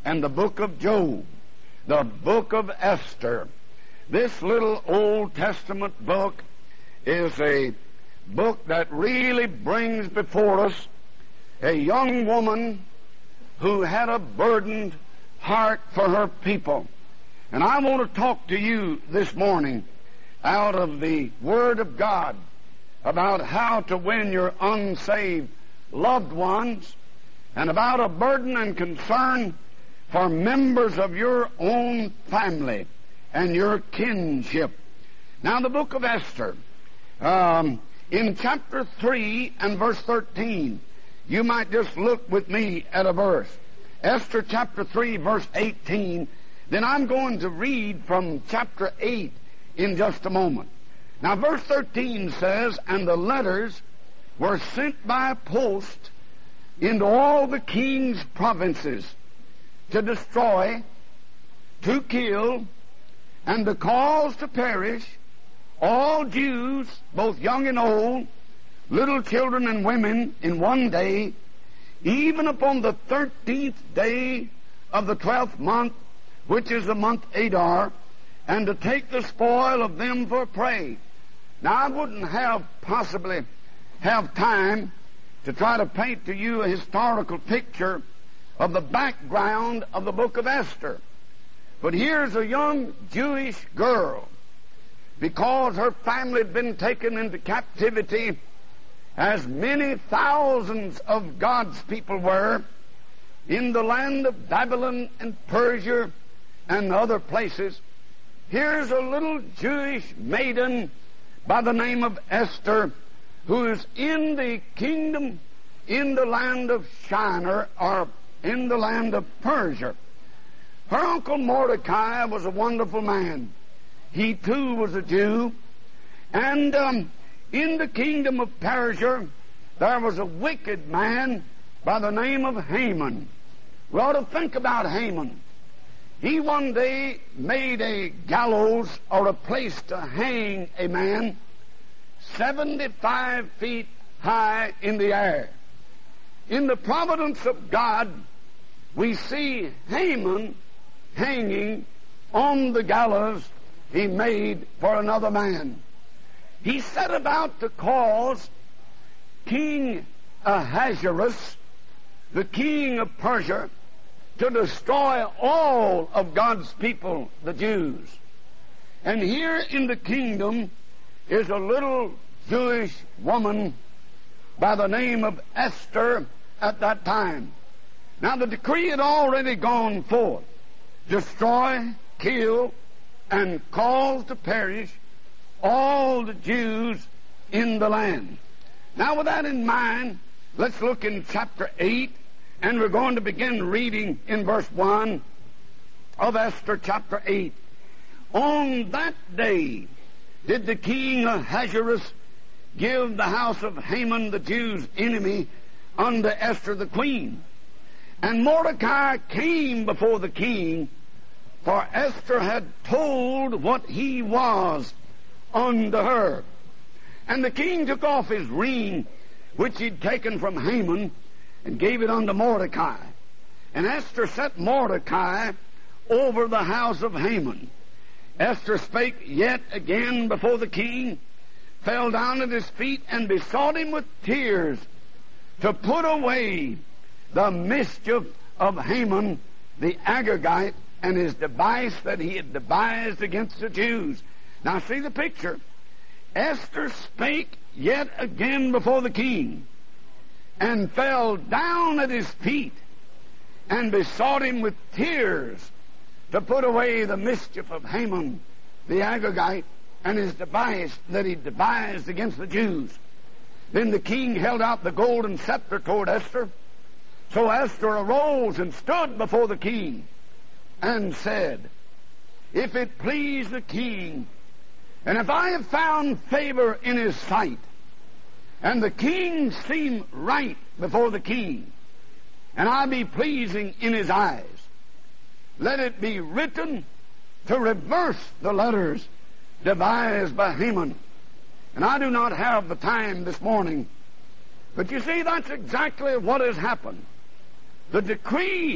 and the book of Job, the book of Esther. This little Old Testament book is a book that really brings before us a young woman who had a burdened heart for her people. And I want to talk to you this morning out of the Word of God about how to win your unsaved loved ones, and about a burden and concern for members of your own family and your kinship. Now, the book of Esther, in chapter 3 and verse 13, you might just look with me at a verse. Esther chapter 3, verse 18. Then I'm going to read from chapter 8 in just a moment. Now, verse 13 says, "And the letters were sent by post into all the king's provinces to destroy, to kill, and to cause to perish all Jews, both young and old, little children and women, in one day, even upon the 13th day of the 12th month, which is the month Adar, and to take the spoil of them for prey." Now, I wouldn't possibly have time to try to paint to you a historical picture of the background of the book of Esther. But here's a young Jewish girl, because her family had been taken into captivity, as many thousands of God's people were, in the land of Babylon and Persia and other places. Here's a little Jewish maiden by the name of Esther, who is in the kingdom, in the land of Shinar, or in the land of Persia. Her uncle Mordecai was a wonderful man. He too was a Jew. And in the kingdom of Persia, there was a wicked man by the name of Haman. We ought to think about Haman. He one day made a gallows, or a place to hang a man, 75 feet high in the air. In the providence of God, we see Haman hanging on the gallows he made for another man. He set about to cause King Ahasuerus, the king of Persia, to destroy all of God's people, the Jews. And here in the kingdom is a little Jewish woman by the name of Esther at that time. Now, the decree had already gone forth: destroy, kill, and cause to perish all the Jews in the land. Now, with that in mind, let's look in chapter 8, and we're going to begin reading in verse 1 of Esther chapter 8. "On that day did the king Ahasuerus give the house of Haman, the Jews' enemy, unto Esther the queen. And Mordecai came before the king, for Esther had told what he was unto her. And the king took off his ring, which he'd taken from Haman, and gave it unto Mordecai. And Esther set Mordecai over the house of Haman. Esther spake yet again before the king, fell down at his feet, and besought him with tears to put away the mischief of Haman the Agagite, and his device that he had devised against the Jews." Now see the picture. Esther spake yet again before the king, and fell down at his feet, and besought him with tears to put away the mischief of Haman the Agagite, and his device that he devised against the Jews. Then the king held out the golden scepter toward Esther. So Esther arose and stood before the king, and said, "If it please the king, and if I have found favor in his sight, and the king seem right before the king, and I be pleasing in his eyes, let it be written to reverse the letters devised by Haman." And I do not have the time this morning, but you see, that's exactly what has happened. The decree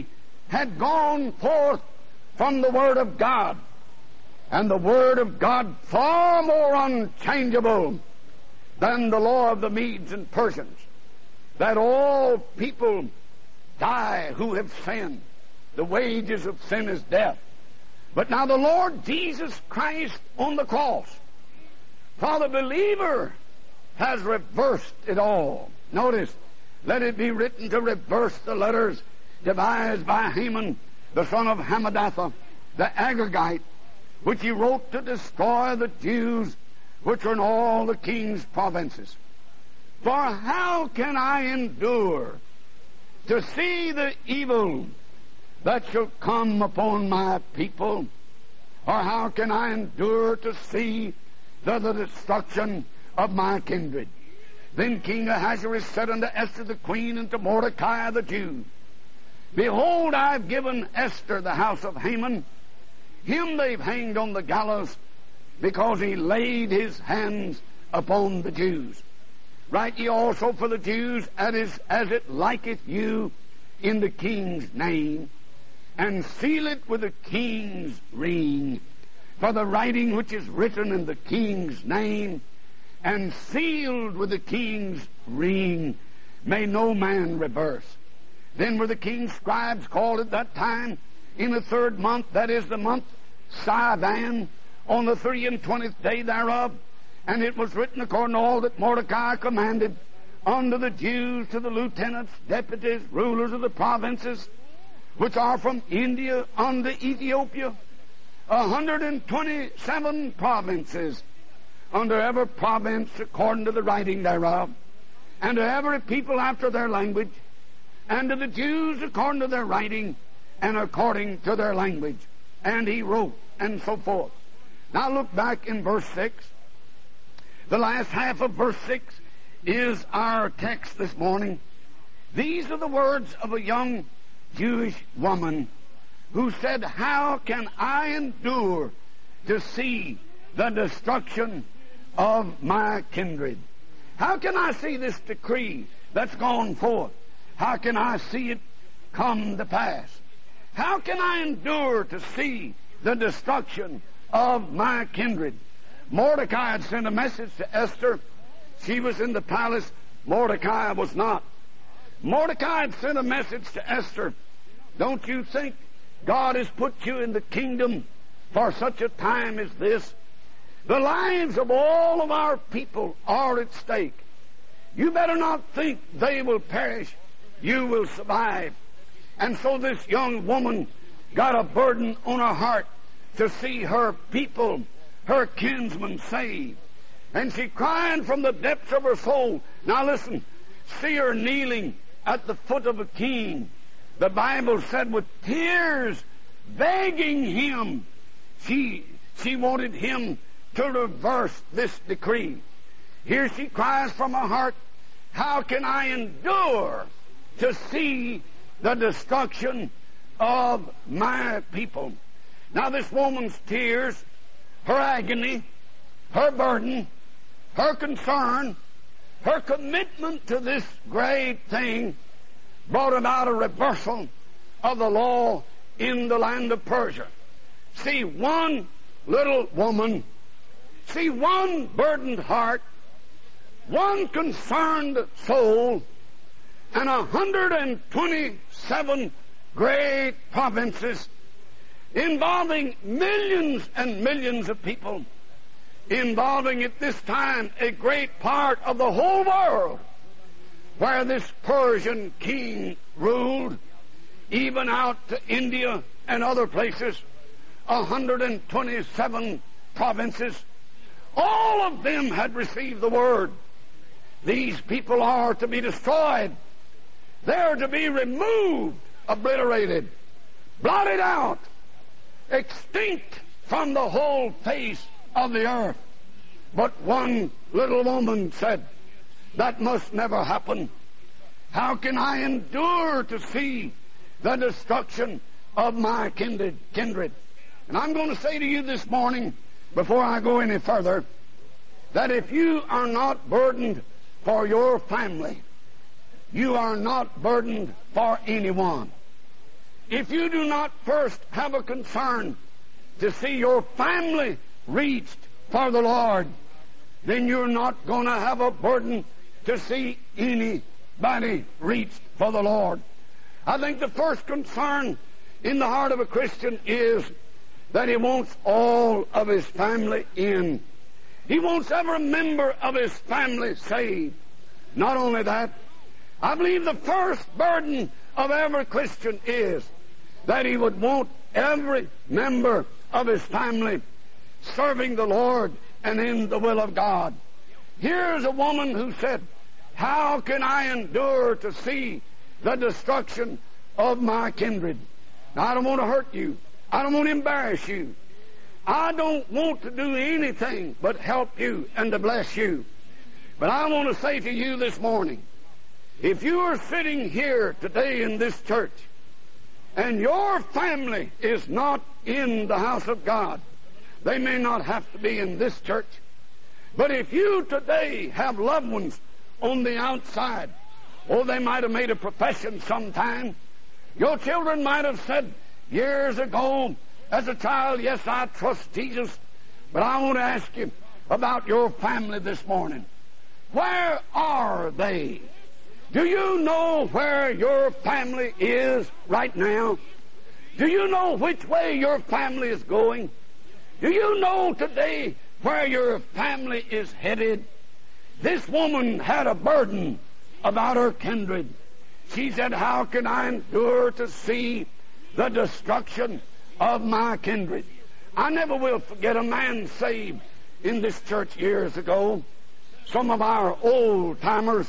had gone forth from the Word of God, and the Word of God far more unchangeable than the law of the Medes and Persians, that all people die who have sinned. The wages of sin is death. But now the Lord Jesus Christ on the cross, for the believer, has reversed it all. Notice, let it be written to reverse the letters devised by Haman, the son of Hammedatha, the Agagite, which he wrote to destroy the Jews which are in all the king's provinces. For how can I endure to see the evil that shall come upon my people? Or how can I endure to see the destruction of my kindred? Then King Ahasuerus said unto Esther the queen and to Mordecai the Jew, Behold, I have given Esther the house of Haman. Him they've hanged on the gallows because he laid his hands upon the Jews. Write ye also for the Jews as it liketh you in the king's name, and seal it with the king's ring. For the writing which is written in the king's name and sealed with the king's ring may no man reverse. Then were the king's scribes called at that time in the 3rd month, that is the month Sivan, on the 23rd day thereof. And it was written according to all that Mordecai commanded unto the Jews, to the lieutenants, deputies, rulers of the provinces, which are from India unto Ethiopia, 127 provinces, unto every province according to the writing thereof, and to every people after their language, and to the Jews according to their writing, and according to their language. And he wrote, and so forth. Now look back in verse 6. The last half of verse 6 is our text this morning. These are the words of a young Jewish woman who said, How can I endure to see the destruction of my kindred? How can I see this decree that's gone forth? How can I see it come to pass? How can I endure to see the destruction of my kindred? Mordecai had sent a message to Esther. She was in the palace. Mordecai was not. Mordecai had sent a message to Esther. Don't you think God has put you in the kingdom for such a time as this? The lives of all of our people are at stake. You better not think they will perish. You will survive. And so this young woman got a burden on her heart to see her people, her kinsmen saved. And she cried from the depths of her soul. Now listen, see her kneeling at the foot of a king. The Bible said with tears, begging him. She wanted him to reverse this decree. Here she cries from her heart, how can I endure to see the destruction of my people? Now this woman's tears, her agony, her burden, her concern, her commitment to this great thing brought about a reversal of the law in the land of Persia. See one little woman, see one burdened heart, one concerned soul, and 127 great provinces involving millions and millions of people, involving at this time a great part of the whole world where this Persian king ruled, even out to India and other places, 127 provinces. All of them had received the word. These people are to be destroyed. They are to be removed, obliterated, blotted out, extinct from the whole face of the earth. But one little woman said, that must never happen. How can I endure to see the destruction of my kindred? And I'm going to say to you this morning, before I go any further, that if you are not burdened for your family, you are not burdened for anyone. if you do not first have a concern to see your family reached for the Lord, then you're not going to have a burden to see anybody reached for the Lord. I think the first concern in the heart of a Christian is that he wants all of his family in. He wants every member of his family saved. Not only that, I believe the first burden of every Christian is that he would want every member of his family serving the Lord and in the will of God. Here's a woman who said, how can I endure to see the destruction of my kindred? Now, I don't want to hurt you. I don't want to embarrass you. I don't want to do anything but help you and to bless you. But I want to say to you this morning, if you are sitting here today in this church and your family is not in the house of God, they may not have to be in this church, but if you today have loved ones on the outside, or they might have made a profession sometime, your children might have said years ago as a child, yes, I trust Jesus, but I want to ask you about your family this morning. Where are they? Do you know where your family is right now? Do you know which way your family is going? Do you know today where your family is headed? This woman had a burden about her kindred. She said, how can I endure to see the destruction of my kindred? I never will forget a man saved in this church years ago. Some of our old-timers,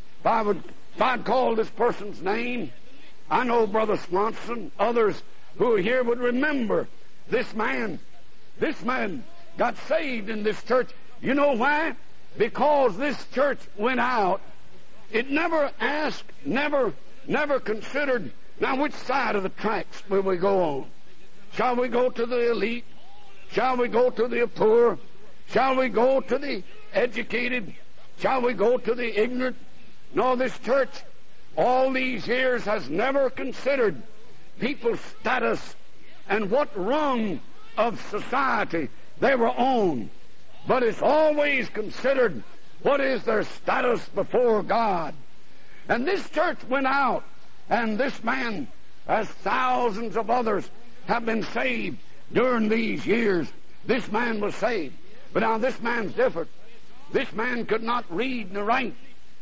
if I'd call this person's name, I know Brother Swanson, others who are here would remember this man. This man got saved in this church. You know why? Because this church went out. It never asked, never considered, now which side of the tracks will we go on? Shall we go to the elite? Shall we go to the poor? Shall we go to the educated? Shall we go to the ignorant? No, this church, all these years, has never considered people's status and what rung of society they were on. But it's always considered what is their status before God. And this church went out, and this man, as thousands of others have been saved during these years, this man was saved. But now this man's different. This man could not read nor write.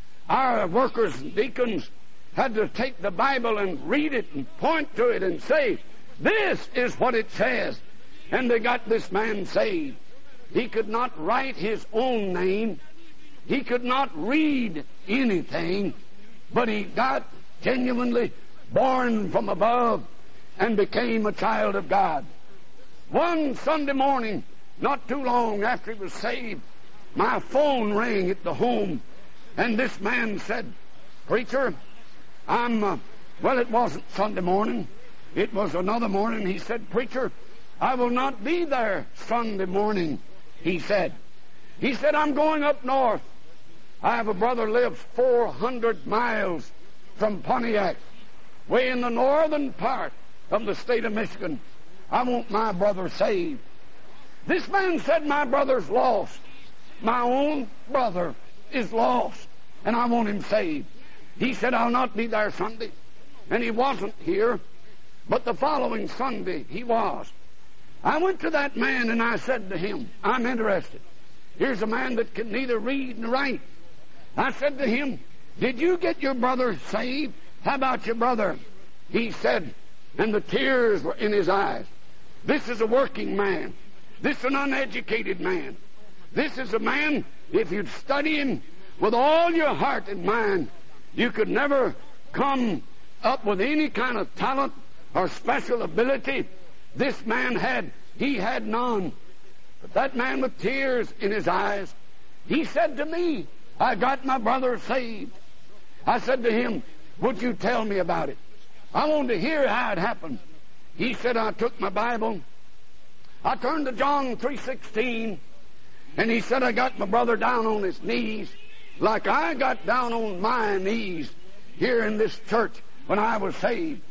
Our workers and deacons had to take the Bible and read it and point to it and say, this is what it says. And they got this man saved. He could not write his own name. He could not read anything, but he got genuinely born from above and became a child of God. One Sunday morning, not too long after he was saved, my phone rang at the home, and this man said, preacher, well, it wasn't Sunday morning. It was another morning. He said, preacher, I will not be there Sunday morning, he said. He said, I'm going up north. I have a brother lives 400 miles from Pontiac, way in the northern part of the state of Michigan. I want my brother saved. This man said, my brother's lost. My own brother is lost, and I want him saved. He said, I'll not be there Sunday. And he wasn't here, but the following Sunday he was. I went to that man and I said to him, I'm interested. Here's a man that can neither read nor write. I said to him, did you get your brother saved? How about your brother? He said, and the tears were in his eyes, this is a working man. This is an uneducated man. This is a man, if you'd study him with all your heart and mind, you could never come up with any kind of talent or special ability. This man had none. But that man with tears in his eyes, he said to me, I got my brother saved. I said to him, would you tell me about it? I wanted to hear how it happened. He said, I took my Bible, I turned to John 3:16, and he said, I got my brother down on his knees like I got down on my knees here in this church when I was saved.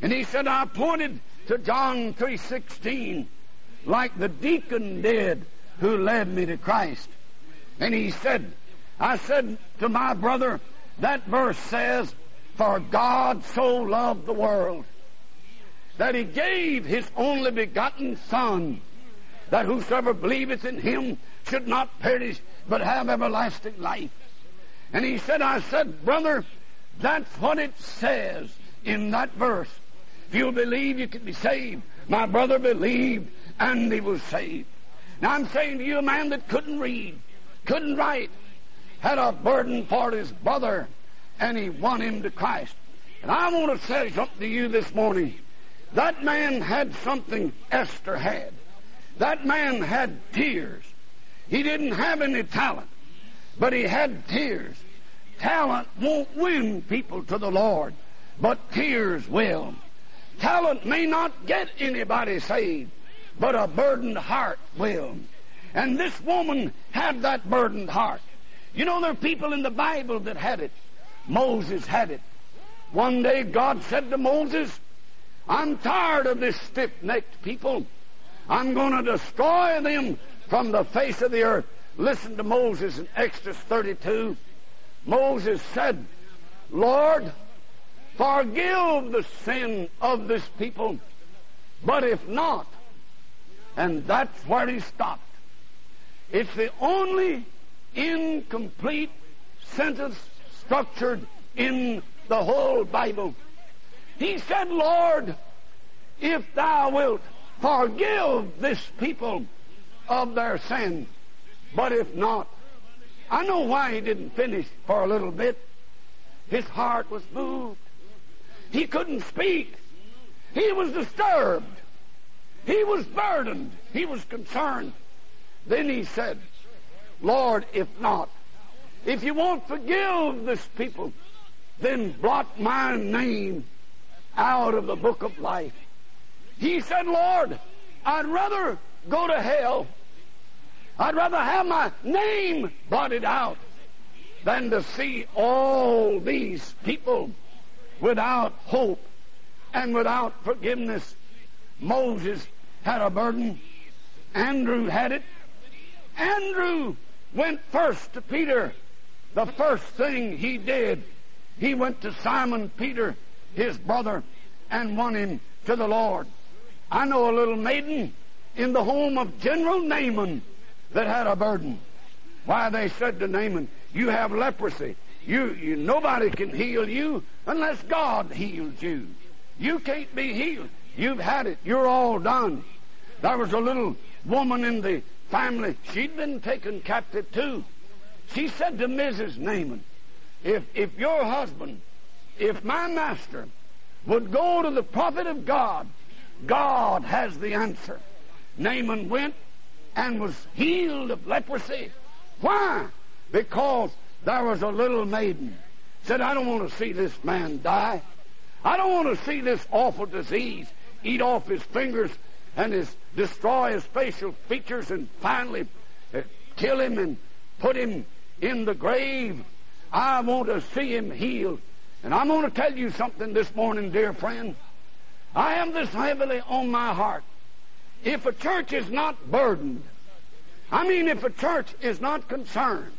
And he said, I pointed to John 3:16 like the deacon did who led me to Christ. And he said, I said to my brother, that verse says, for God so loved the world that he gave his only begotten Son, that whosoever believeth in him should not perish, but have everlasting life. And he said, I said, brother, that's what it says in that verse. If you'll believe, you can be saved. My brother believed, and he was saved. Now I'm saying to you, a man that couldn't read, couldn't write, had a burden for his brother, and he won him to Christ. And I want to say something to you this morning. That man had something Esther had. That man had tears. He didn't have any talent, but he had tears. Talent won't win people to the Lord, but tears will. Talent may not get anybody saved, but a burdened heart will. And this woman had that burdened heart. You know, there are people in the Bible that had it. Moses had it. One day God said to Moses, I'm tired of this stiff-necked people. I'm going to destroy them from the face of the earth. Listen to Moses in Exodus 32. Moses said, Lord, forgive the sin of this people, but if not, and that's where he stopped. It's the only incomplete sentence structured in the whole Bible. He said, Lord, if thou wilt forgive this people of their sin, but if not. I know why he didn't finish for a little bit. His heart was moved. He couldn't speak. He was disturbed. He was burdened. He was concerned. Then he said, Lord, if not, if you won't forgive this people, then blot my name out of the book of life. He said, Lord, I'd rather go to hell. I'd rather have my name blotted out than to see all these people without hope and without forgiveness. Moses had a burden. Andrew had it. Andrew went first to Peter. The first thing he did, he went to Simon Peter, his brother, and won him to the Lord. I know a little maiden in the home of General Naaman that had a burden. Why, they said to Naaman, you have leprosy. You nobody can heal you unless God heals you. You can't be healed. You've had it. You're all done. There was a little woman in the family. She'd been taken captive too. She said to Mrs. Naaman, if your husband, if my master would go to the prophet of God, God has the answer. Naaman went and was healed of leprosy. Why? Because there was a little maiden said, I don't want to see this man die. I don't want to see this awful disease eat off his fingers and destroy his facial features and finally kill him and put him in the grave. I want to see him healed. And I'm going to tell you something this morning, dear friend. I have this heavily on my heart. If a church is not burdened, if a church is not concerned,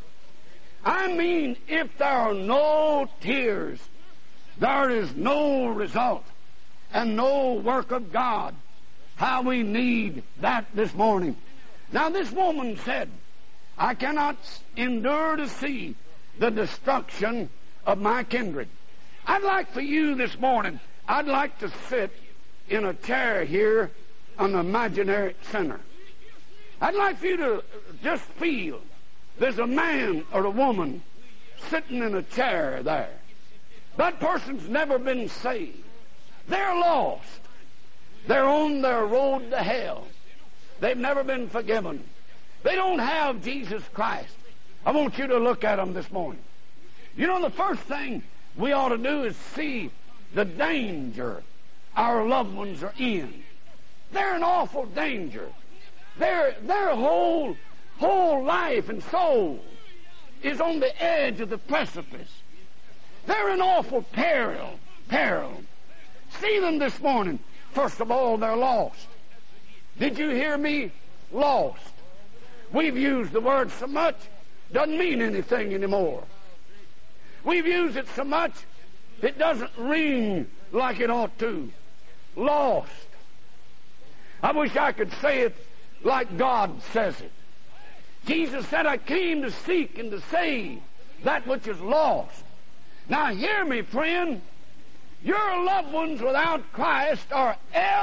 if there are no tears, there is no result and no work of God. How we need that this morning. Now this woman said, I cannot endure to see the destruction of my kindred. I'd like for you this morning, I'd like to sit in a chair here on the imaginary center. I'd like for you to just feel there's a man or a woman sitting in a chair there. That person's never been saved. They're lost. They're on their road to hell. They've never been forgiven. They don't have Jesus Christ. I want you to look at them this morning. You know, the first thing we ought to do is see the danger our loved ones are in. They're in awful danger. Their whole life and soul is on the edge of the precipice. They're in awful peril. See them this morning. First of all, they're lost. Did you hear me? Lost. We've used the word so much, doesn't mean anything anymore. We've used it so much, it doesn't ring like it ought to. Lost. I wish I could say it like God says it. Jesus said, I came to seek and to save that which is lost. Now hear me, friend. Your loved ones without Christ are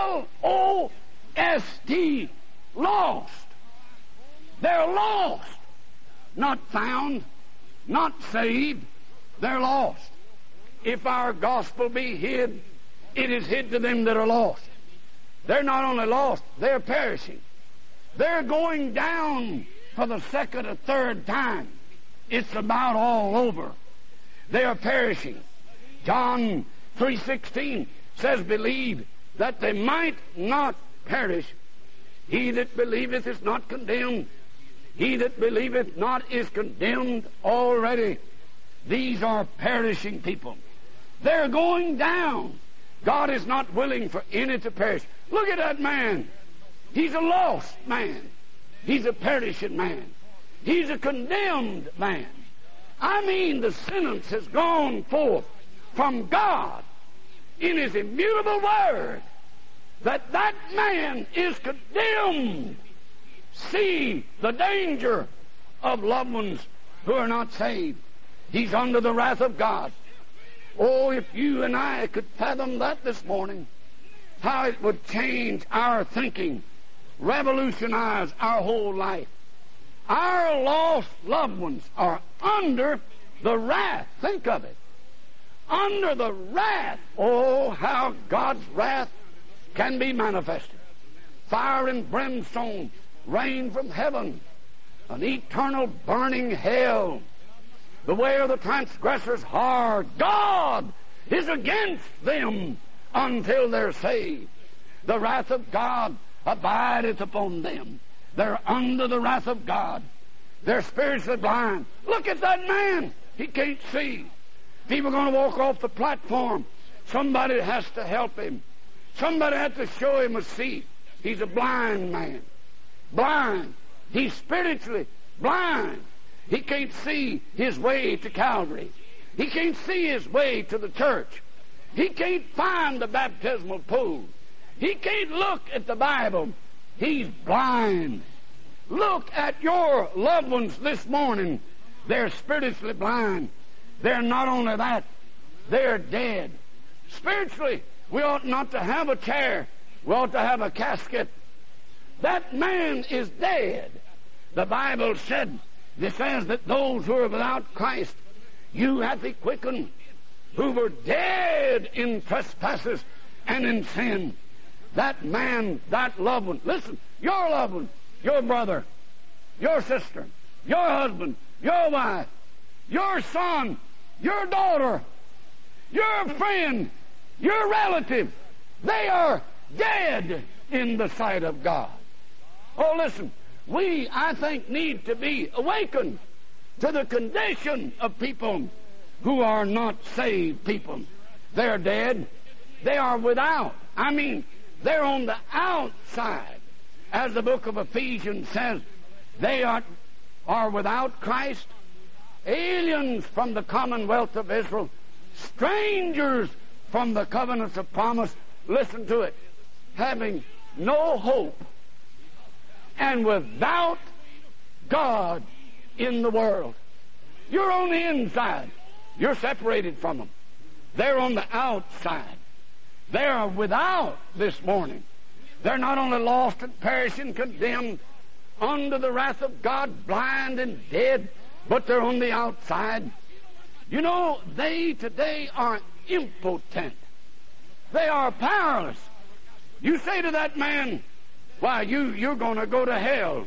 L-O-S-T, lost. They're lost. Not found, not saved. They're lost. If our gospel be hid, it is hid to them that are lost. They're not only lost, they're perishing. They're going down for the second or third time. It's about all over. They are perishing. John 3:16 says, believe that they might not perish. He that believeth is not condemned. He that believeth not is condemned already. These are perishing people. They're going down. God is not willing for any to perish. Look at that man. He's a lost man. He's a perishing man. He's a condemned man. I mean, the sentence has gone forth from God in His immutable word that that man is condemned. See the danger of loved ones who are not saved. He's under the wrath of God. Oh, if you and I could fathom that this morning, how it would change our thinking, revolutionize our whole life. Our lost loved ones are under the wrath. Think of it. Under the wrath. Oh, how God's wrath can be manifested. Fire and brimstone rain from heaven. An eternal burning hell. The way of the transgressors hard. God is against them until they're saved. The wrath of God abideth upon them. They're under the wrath of God. They're spiritually blind. Look at that man. He can't see. People are going to walk off the platform. Somebody has to help him. Somebody has to show him a seat. He's a blind man. Blind. He's spiritually blind. He can't see his way to Calvary. He can't see his way to the church. He can't find the baptismal pool. He can't look at the Bible. He's blind. Look at your loved ones this morning. They're spiritually blind. They're not only that, they're dead. Spiritually, we ought not to have a chair. We ought to have a casket. That man is dead. The Bible says that those who are without Christ, you hath He quickened, who were dead in trespasses and in sin. That man, that loved one, listen, your loved one, your brother, your sister, your husband, your wife, your son, your daughter, your friend, your relative, they are dead in the sight of God. Oh, listen, we, I think, need to be awakened to the condition of people who are not saved people. They're dead. They are without. I mean, they're on the outside. As the book of Ephesians says, they are without Christ, aliens from the commonwealth of Israel, strangers from the covenants of promise. Listen to it. Having no hope and without God in the world. You're on the inside. You're separated from them. They're on the outside. They are without this morning. They're not only lost and perishing, condemned, under the wrath of God, blind and dead, but they're on the outside. You know, they today are impotent. They are powerless. You say to that man, why, you're going to go to hell.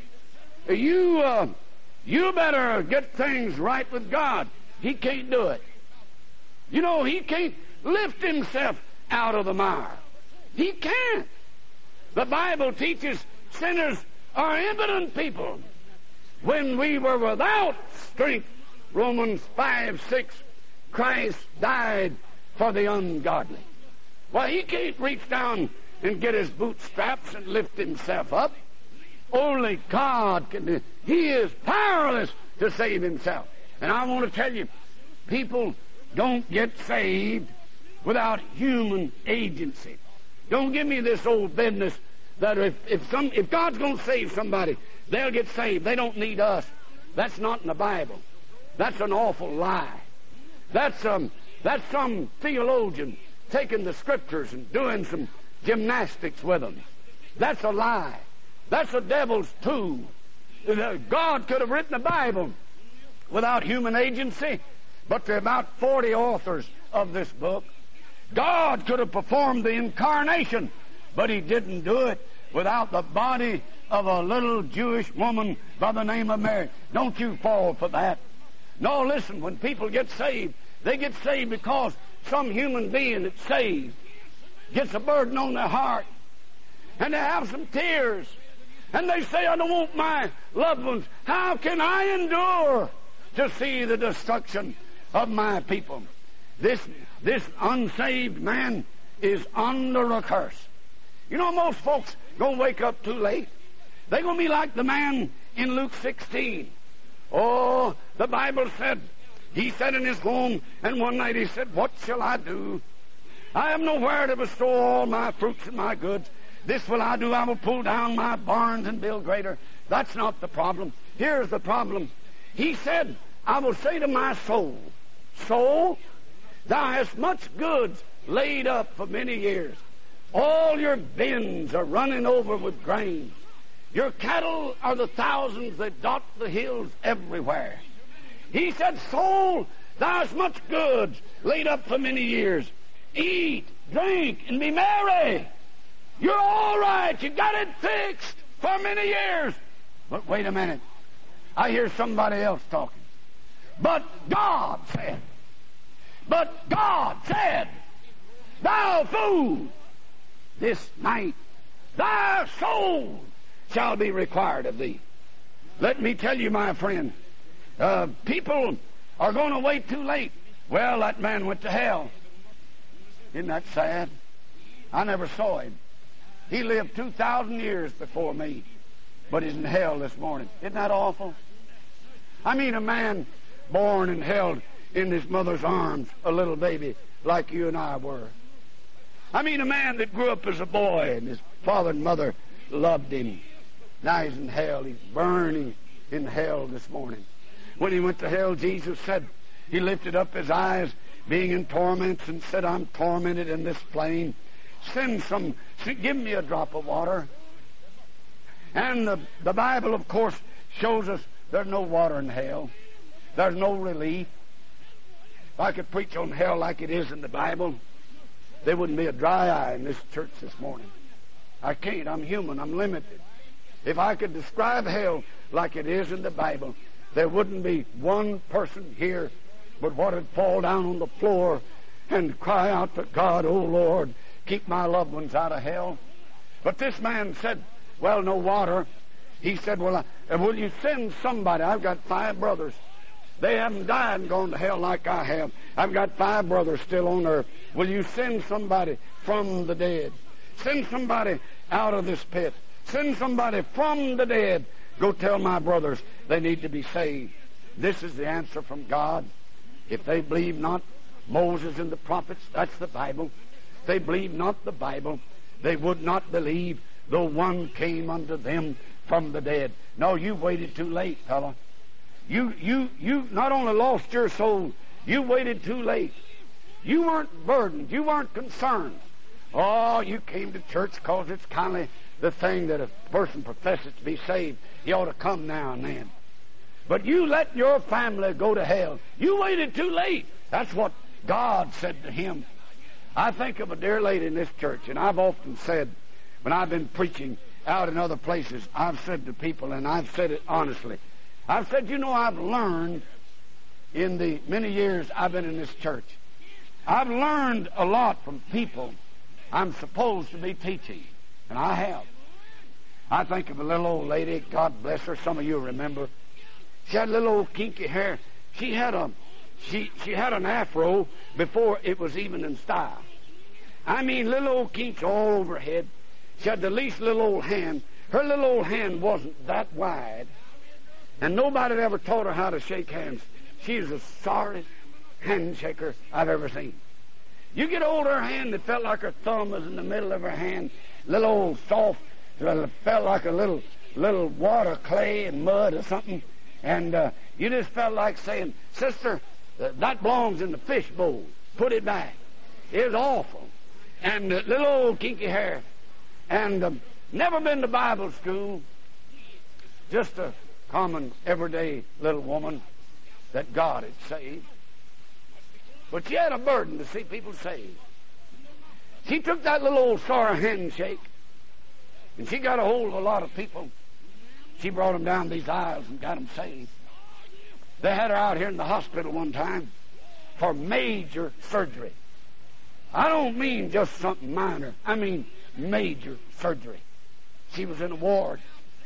You better get things right with God. He can't do it. You know, he can't lift himself out of the mire. He can't. The Bible teaches sinners are impotent people. When we were without strength, Romans 5:6, Christ died for the ungodly. Well, he can't reach down and get his bootstraps and lift himself up. Only God can do it. He is powerless to save himself. And I want to tell you, people don't get saved without human agency. Don't give me this old business that if God's going to save somebody, they'll get saved. They don't need us. That's not in the Bible. That's an awful lie. That's some theologian taking the Scriptures and doing some gymnastics with them. That's a lie. That's the devil's tool. God could have written the Bible without human agency, but there are about 40 authors of this book. God could have performed the incarnation, but he didn't do it without the body of a little Jewish woman by the name of Mary. Don't you fall for that. No, listen, when people get saved, they get saved because some human being that's saved gets a burden on their heart, and they have some tears, and they say, I don't want my loved ones. How can I endure to see the destruction of my people? This unsaved man is under a curse. You know, most folks going to wake up too late. They're going to be like the man in Luke 16. Oh, the Bible said, he sat in his home, and one night he said, what shall I do? I have nowhere to bestow all my fruits and my goods. This will I do. I will pull down my barns and build greater. That's not the problem. Here's the problem. He said, I will say to my soul, soul, thou hast much goods laid up for many years. All your bins are running over with grain. Your cattle are the thousands that dot the hills everywhere. He said, soul, thou hast much goods laid up for many years. Eat, drink, and be merry. You're all right. You got it fixed for many years. But wait a minute. I hear somebody else talking. But God said, thou fool, this night thy soul shall be required of thee. Let me tell you, my friend, people are going to wait too late. Well, that man went to hell. Isn't that sad? I never saw him. He lived 2,000 years before me, but he's in hell this morning. Isn't that awful? I mean, a man born and held in his mother's arms, a little baby like you and I were. I mean, a man that grew up as a boy and his father and mother loved him. Now he's in hell. He's burning in hell this morning. When he went to hell, Jesus said, he lifted up his eyes, being in torments, and said, I'm tormented in this flame. Give me a drop of water. And the Bible, of course, shows us there's no water in hell. There's no relief. If I could preach on hell like it is in the Bible, there wouldn't be a dry eye in this church this morning. I can't. I'm human. I'm limited. If I could describe hell like it is in the Bible, there wouldn't be one person here but what would fall down on the floor and cry out to God, oh Lord, keep my loved ones out of hell. But this man said, well, no water. He said, well, will you send somebody? I've got 5 brothers. They haven't died and gone to hell like I have. I've got 5 brothers still on earth. Will you send somebody from the dead? Send somebody out of this pit. Send somebody from the dead. Go tell my brothers they need to be saved. This is the answer from God. If they believe not Moses and the prophets, that's the Bible. If they believe not the Bible, they would not believe though one came unto them from the dead. No, you waited too late, fella. You not only lost your soul, you waited too late. You weren't burdened. You weren't concerned. Oh, you came to church because it's kind of the thing that a person professes to be saved. He ought to come now and then. But you let your family go to hell. You waited too late. That's what God said to him. I think of a dear lady in this church, and I've often said, when I've been preaching out in other places, I've said to people, and I've said it honestly, I've said, you know, I've learned in the many years I've been in this church. I've learned a lot from people I'm supposed to be teaching, and I have. I think of a little old lady, God bless her, some of you remember. She had little old kinky hair. She had an afro before it was even in style. I mean, little old kinks all over her head. She had the least little old hand. Her little old hand wasn't that wide. And nobody had ever taught her how to shake hands. She was the sorriest handshaker I've ever seen. You get hold of her hand, it felt like her thumb was in the middle of her hand. Little old soft, it felt like a little water, clay, and mud or something. And you just felt like saying, "Sister, that belongs in the fish bowl. Put it back." It was awful. And little old kinky hair. And never been to Bible school. Just a common, everyday little woman that God had saved. But she had a burden to see people saved. She took that little old sorry handshake, and she got a hold of a lot of people. She brought them down these aisles and got them saved. They had her out here in the hospital one time for major surgery. I don't mean just something minor. I mean major surgery. She was in a ward.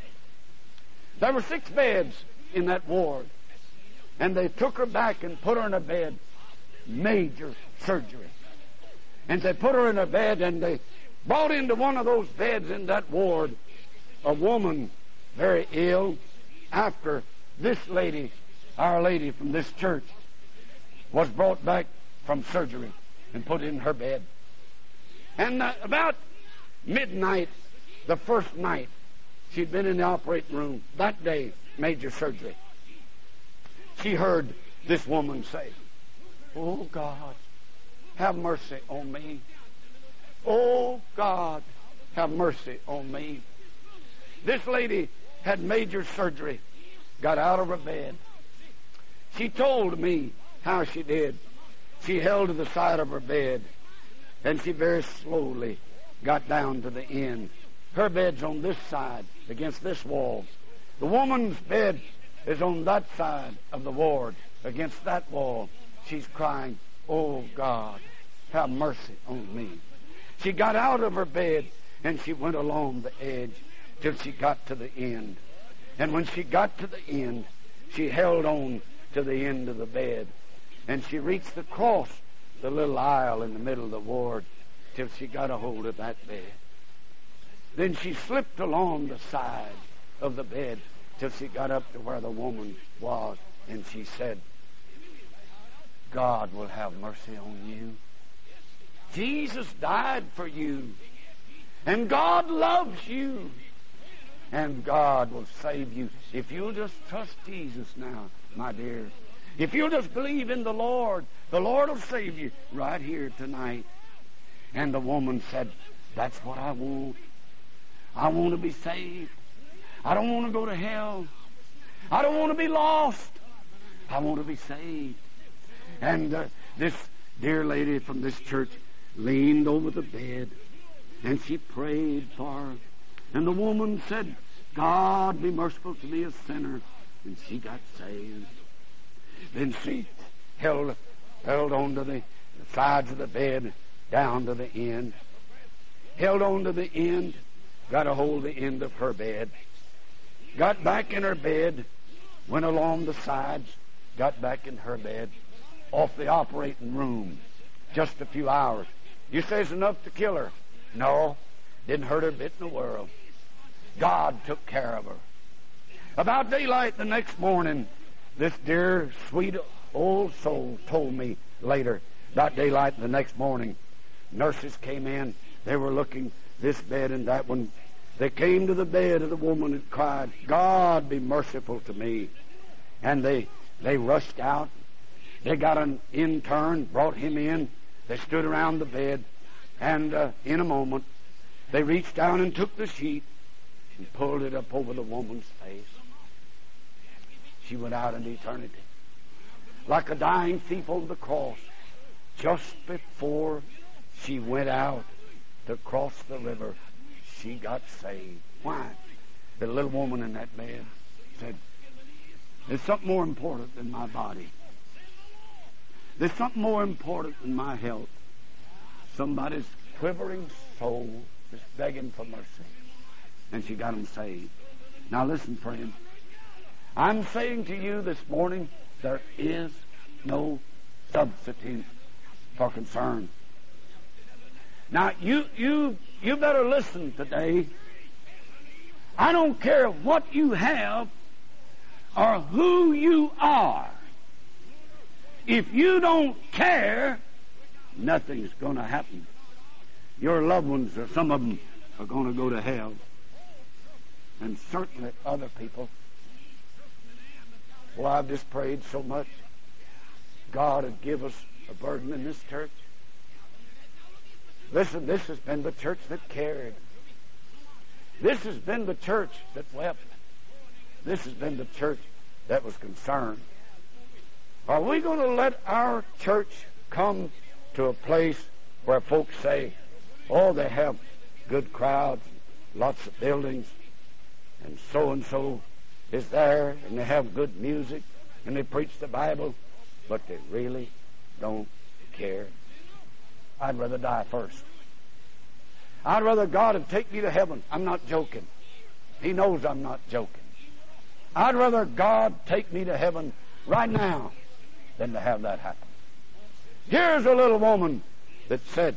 There were 6 beds in that ward. And they took her back and put her in a bed. Major surgery. And they put her in a bed, and they brought into one of those beds in that ward a woman very ill after this lady, our lady from this church, was brought back from surgery and put in her bed. And about midnight, the first night she'd been in the operating room, that day, major surgery, she heard this woman say, "Oh, God, have mercy on me. Oh, God, have mercy on me." This lady had major surgery, got out of her bed. She told me how she did. She held to the side of her bed, and she very slowly got down to the end. Her bed's on this side, against this wall. The woman's bed is on that side of the ward, against that wall. She's crying, "Oh, God, have mercy on me." She got out of her bed, and she went along the edge till she got to the end. And when she got to the end, she held on to the end of the bed. And she reached across the little aisle in the middle of the ward till she got a hold of that bed. Then she slipped along the side of the bed till she got up to where the woman was, and she said, "God will have mercy on you. Jesus died for you, and God loves you, and God will save you. If you'll just trust Jesus now, my dear, if you'll just believe in the Lord will save you right here tonight." And the woman said, "That's what I want. I want to be saved. I don't want to go to hell. I don't want to be lost. I want to be saved." And this dear lady from this church leaned over the bed, and she prayed for her. And the woman said, "God, be merciful to me, a sinner." And she got saved. Then she held on to the sides of the bed, down to the end. Held on to the end, got a hold of the end of her bed. Got back in her bed, went along the sides, got back in her bed, off the operating room. Just a few hours. You say it's enough to kill her. No, didn't hurt her a bit in the world. God took care of her. About daylight the next morning, this dear, sweet old soul told me later, about daylight the next morning, nurses came in. They were looking this bed and that one. They came to the bed of the woman and cried, "God, be merciful to me." And they rushed out. They got an intern, brought him in. They stood around the bed, and in a moment, they reached down and took the sheet and pulled it up over the woman's face. She went out into eternity. Like a dying thief on the cross, just before she went out to cross the river, she got saved. Why? The little woman in that bed said, "There's something more important than my body. There's something more important than my health." Somebody's quivering soul is begging for mercy. And she got them saved. Now listen, friend. I'm saying to you this morning, there is no substitute for concern. Now, you better listen today. I don't care what you have or who you are. If you don't care, nothing's going to happen. Your loved ones, or some of them, are going to go to hell. And certainly other people. Well, I've just prayed so much. God would give us a burden in this church. Listen, this has been the church that cared. This has been the church that wept. This has been the church that was concerned. Are we going to let our church come to a place where folks say, oh, they have good crowds, lots of buildings, and so is there, and they have good music, and they preach the Bible, but they really don't care? I'd rather die first. I'd rather God would take me to heaven. I'm not joking. He knows I'm not joking. I'd rather God take me to heaven right now than to have that happen. Here's a little woman that said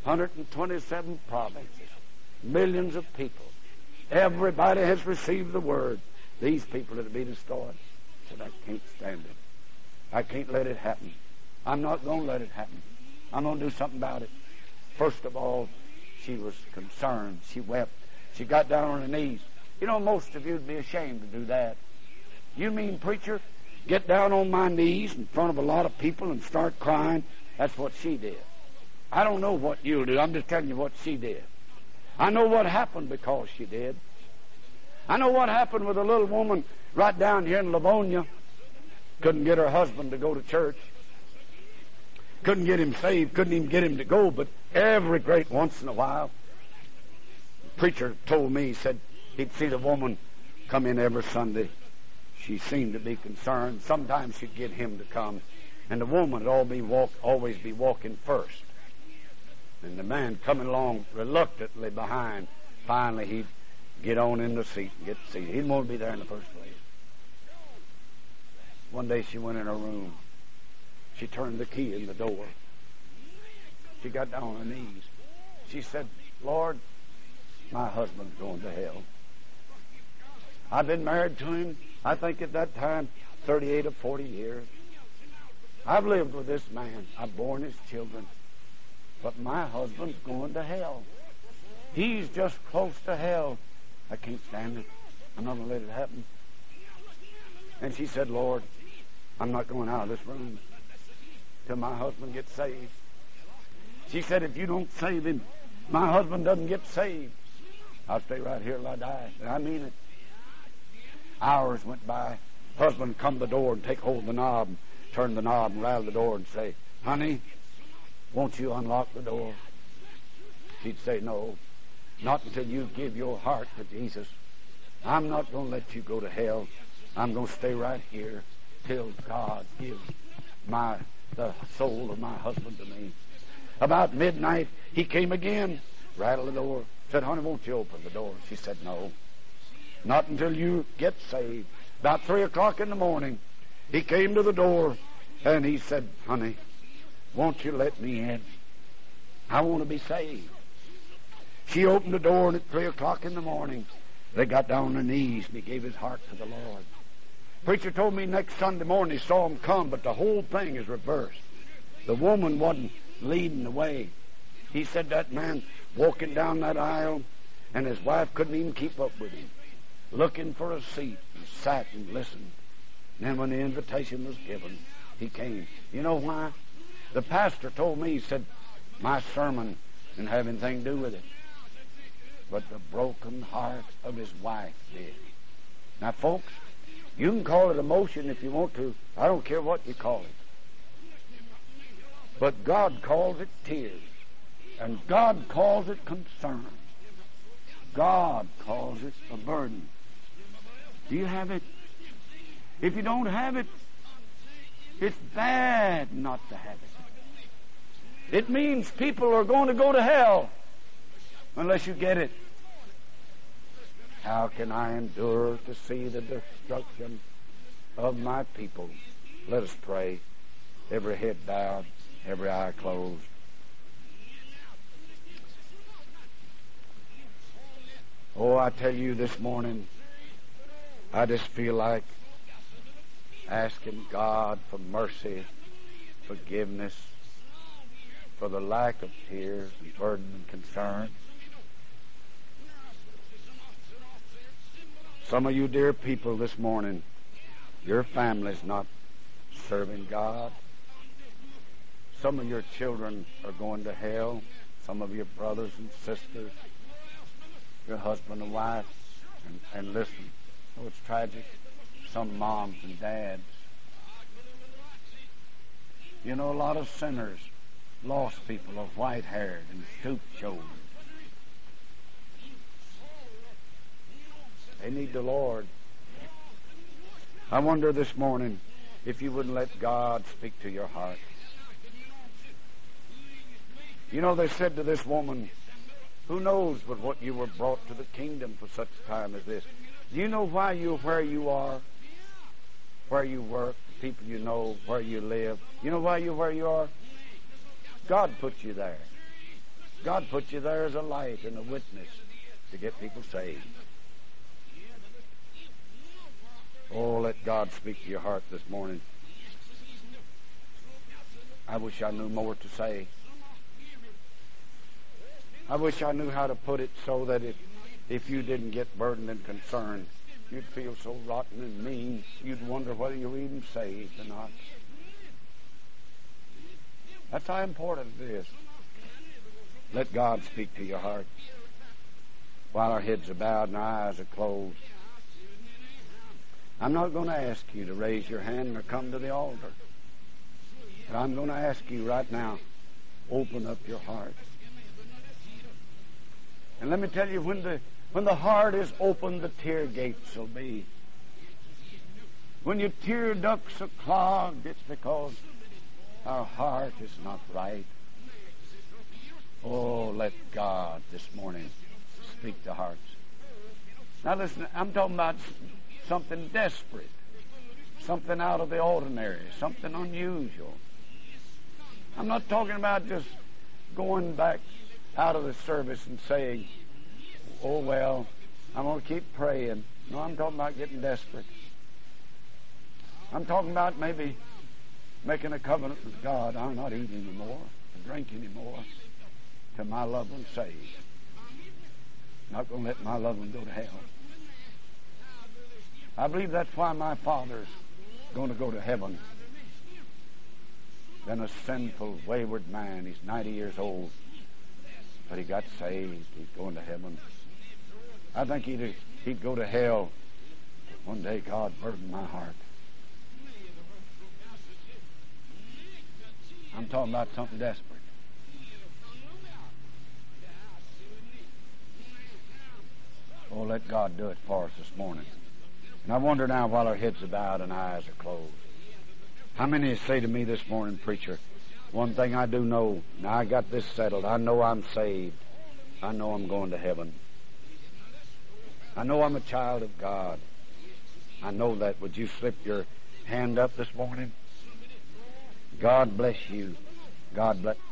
127 provinces, millions of people. Everybody has received the word. These people are to be destroyed. Said, I can't stand it. I can't let it happen. I'm not going to let it happen. I'm going to do something about it. First of all, she was concerned. She wept. She got down on her knees. You know, most of you would be ashamed to do that. You mean, preacher, get down on my knees in front of a lot of people and start crying? That's what she did. I don't know what you'll do. I'm just telling you what she did. I know what happened because she did. I know what happened with a little woman right down here in Livonia. Couldn't get her husband to go to church. Couldn't get him saved. Couldn't even get him to go. But every great once in a while, the preacher told me, he said he'd see the woman come in every Sunday. She seemed to be concerned. Sometimes she'd get him to come. And the woman would always be walking first. And the man coming along reluctantly behind. Finally, he'd get on in the seat and get seated. He didn't want to be there in the first place. One day she went in her room. She turned the key in the door. She got down on her knees. She said, Lord, my husband's going to hell. I've been married to him, I think at that time, 38 or 40 years. I've lived with this man. I've borne his children. But my husband's going to hell. He's just close to hell. I can't stand it. I'm not going to let it happen. And she said, Lord, I'm not going out of this room till my husband gets saved. She said, if you don't save him, my husband doesn't get saved, I'll stay right here till I die. And I mean it. Hours went by. Husband come to the door and take hold of the knob, and turn the knob and rattle the door and say, honey, won't you unlock the door? She'd say, no, not until you give your heart to Jesus. I'm not going to let you go to hell. I'm going to stay right here till God gives the soul of my husband to me. About midnight, he came again, rattled the door, said, honey, won't you open the door? She said, no, not until you get saved. About 3 o'clock in the morning, he came to the door, and he said, honey, won't you let me in? I want to be saved. She opened the door, and at 3 o'clock in the morning, they got down on their knees, and he gave his heart to the Lord. Preacher told me next Sunday morning he saw him come, but the whole thing is reversed. The woman wasn't leading the way. He said that man walking down that aisle, and his wife couldn't even keep up with him, looking for a seat, and sat and listened. And then when the invitation was given, he came. You know why? The pastor told me, he said, my sermon didn't have anything to do with it, but the broken heart of his wife did. Now, folks, you can call it emotion if you want to. I don't care what you call it. But God calls it tears. And God calls it concern. God calls it a burden. Do you have it? If you don't have it, it's bad not to have it. It means people are going to go to hell unless you get it. How can I endure to see the destruction of my people? Let us pray. Every head bowed, every eye closed. Oh, I tell you this morning, I just feel like asking God for mercy, forgiveness, for the lack of tears and burden and concern. Some of you dear people this morning, your family's not serving God. Some of your children are going to hell. Some of your brothers and sisters, your husband and wife. And listen, oh, it's tragic. Some moms and dads. You know, a lot of sinners, lost people, are white-haired and stoop-shouldered. They need the Lord. I wonder this morning if you wouldn't let God speak to your heart. You know, they said to this woman, who knows but what you were brought to the kingdom for such a time as this? Do you know why you're where you are? Where you work, the people you know, where you live. You know why you're where you are? God put you there. God put you there as a light and a witness to get people saved. Oh, let God speak to your heart this morning. I wish I knew more to say. I wish I knew how to put it so that if you didn't get burdened and concerned, you'd feel so rotten and mean, you'd wonder whether you were even saved or not. That's how important it is. Let God speak to your heart while our heads are bowed and our eyes are closed. I'm not going to ask you to raise your hand or come to the altar. But I'm going to ask you right now, open up your heart. And let me tell you, when the heart is open, the tear gates will be. When your tear ducts are clogged, it's because our heart is not right. Oh, let God this morning speak to hearts. Now listen, I'm talking about something desperate, something out of the ordinary, something unusual. I'm not talking about just going back out of the service and saying, oh, well, I'm going to keep praying. No, I'm talking about getting desperate. I'm talking about maybe making a covenant with God. I'll not eat anymore, or drink anymore, till my loved one's saved. I'm not going to let my loved one go to hell. I believe that's why my father's going to go to heaven. Then a sinful, wayward man. He's 90 years old, but he got saved. He's going to heaven. I think he'd go to hell. One day God burdened my heart. I'm talking about something desperate. Oh, let God do it for us this morning. And I wonder now, while our heads are bowed and eyes are closed, how many say to me this morning, preacher, one thing I do know, now I got this settled. I know I'm saved. I know I'm going to heaven. I know I'm a child of God. I know that. Would you slip your hand up this morning? God bless you. God bless.